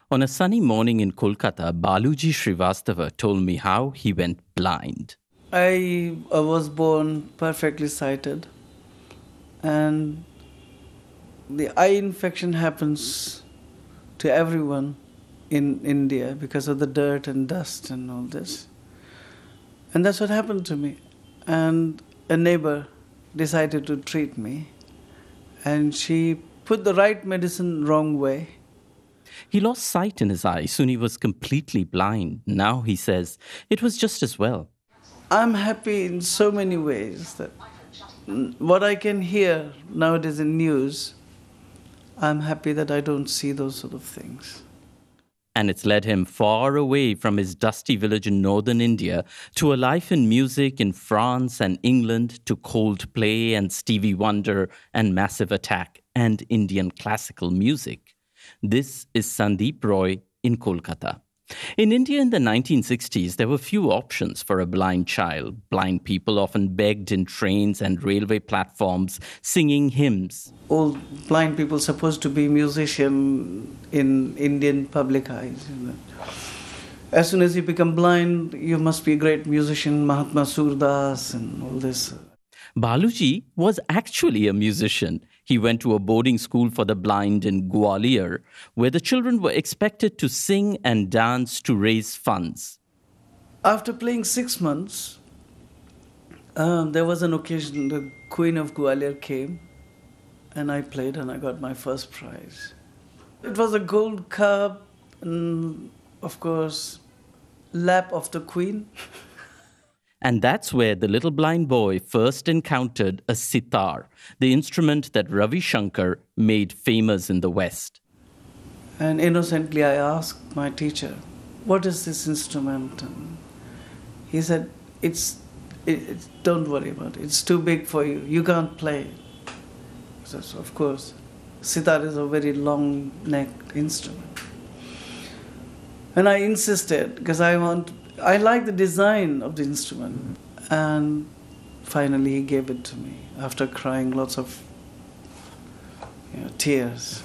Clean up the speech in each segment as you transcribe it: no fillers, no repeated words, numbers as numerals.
On a sunny morning in Kolkata, Baluji Srivastava told me how he went blind. I was born perfectly sighted, and the eye infection happens to everyone in India because of the dirt and dust and all this. And that's what happened to me. And a neighbor decided to treat me, and she put the right medicine wrong way. He lost sight in his eye, soon he was completely blind. Now, he says, it was just as well. I'm happy in so many ways that what I can hear nowadays in news, I'm happy that I don't see those sort of things. And it's led him far away from his dusty village in northern India to a life in music in France and England, to Coldplay and Stevie Wonder and Massive Attack and Indian classical music. This is Sandeep Roy in Kolkata. In India in the 1960s, there were few options for a blind child. Blind people often begged in trains and railway platforms, singing hymns. All blind people supposed to be musicians in Indian public eyes. As soon as you become blind, you must be a great musician, Mahatma Surdas and all this. Baluji was actually a musician. He went to a boarding school for the blind in Gwalior, where the children were expected to sing and dance to raise funds. After playing 6 months, there was an occasion, the Queen of Gwalior came, and I played and I got my first prize. It was a gold cup and, of course, lap of the Queen. And that's where the little blind boy first encountered a sitar, the instrument that Ravi Shankar made famous in the West. And innocently I asked my teacher, what is this instrument? And he said, don't worry about it. It's too big for you. You can't play it. So, of course, sitar is a very long-necked instrument. And I insisted because I like the design of the instrument. And finally he gave it to me after crying lots of tears.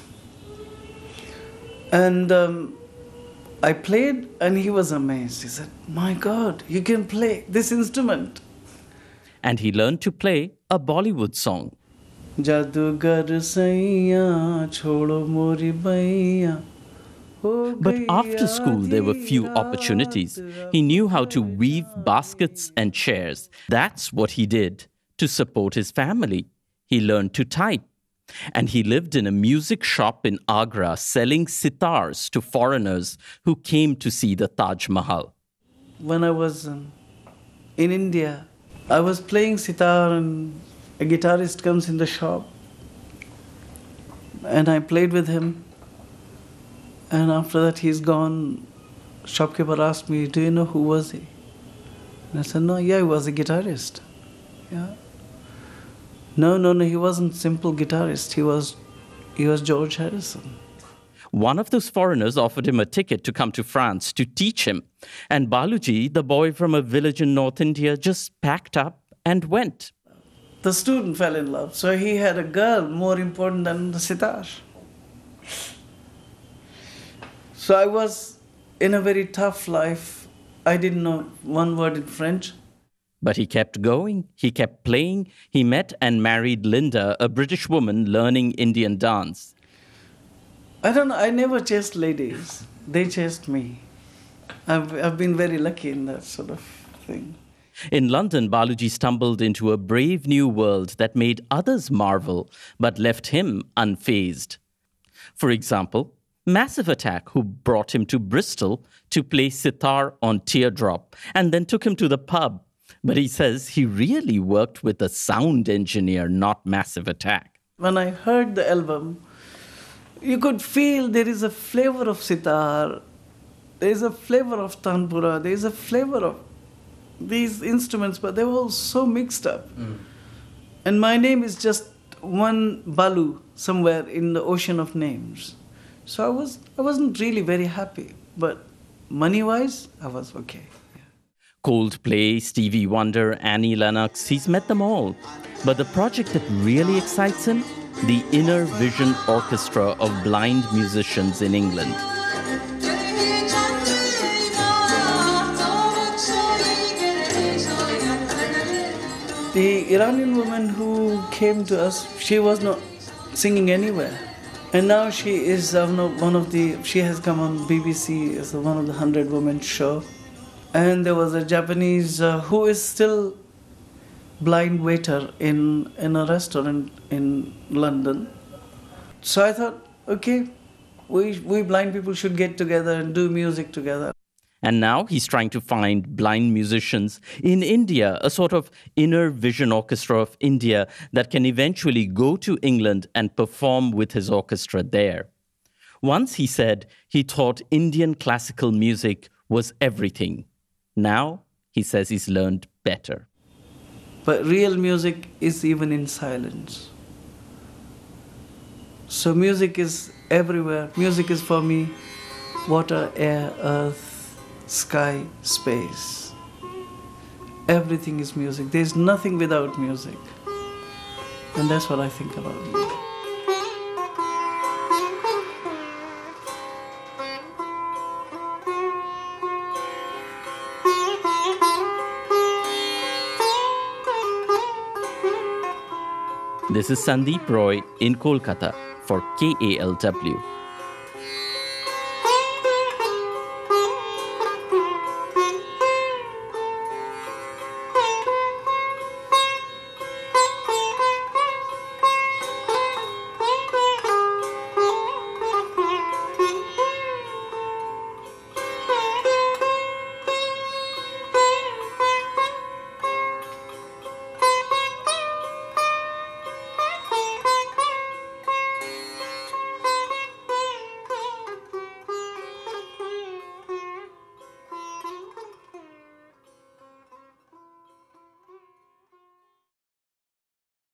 And I played and he was amazed. He said, my God, you can play this instrument. And he learned to play a Bollywood song. Jadugar saiya chodo mori baiya. But after school, there were few opportunities. He knew how to weave baskets and chairs. That's what he did to support his family. He learned to type. And he lived in a music shop in Agra, selling sitars to foreigners who came to see the Taj Mahal. When I was in India, I was playing sitar and a guitarist comes in the shop. And I played with him. And after that, he's gone. Shopkeeper asked me, do you know who was he? And I said, no, yeah, he was a guitarist. Yeah. No, he wasn't a simple guitarist. He was George Harrison. One of those foreigners offered him a ticket to come to France to teach him. And Baluji, the boy from a village in North India, just packed up and went. The student fell in love. So he had a girl more important than the sitar. So I was in a very tough life. I didn't know one word in French. But he kept going. He kept playing. He met and married Linda, a British woman learning Indian dance. I don't know. I never chased ladies. They chased me. I've been very lucky in that sort of thing. In London, Baluji stumbled into a brave new world that made others marvel, but left him unfazed. For example, Massive Attack, who brought him to Bristol to play sitar on Teardrop and then took him to the pub. But he says he really worked with a sound engineer, not Massive Attack. When I heard the album, you could feel there is a flavor of sitar, there is a flavor of tanpura, there is a flavor of these instruments, but they were all so mixed up. And my name is just one Balu somewhere in the ocean of names. So I wasn't really very happy, but money-wise, I was okay. Coldplay, Stevie Wonder, Annie Lennox, he's met them all. But the project that really excites him? The Inner Vision Orchestra of blind musicians in England. the Iranian woman who came to us, she was not singing anywhere. And now she is she has come on BBC as one of the 100 Women show. And there was a Japanese who is still blind waiter in a restaurant in London. So I thought, okay, we blind people should get together and do music together. And now he's trying to find blind musicians in India, a sort of inner vision orchestra of India that can eventually go to England and perform with his orchestra there. Once he said he thought Indian classical music was everything. Now he says he's learned better. But real music is even in silence. So music is everywhere. Music is for me water, air, earth, sky, space. Everything is music. There's nothing without music. And that's what I think about music. This is Sandeep Roy in Kolkata for KALW.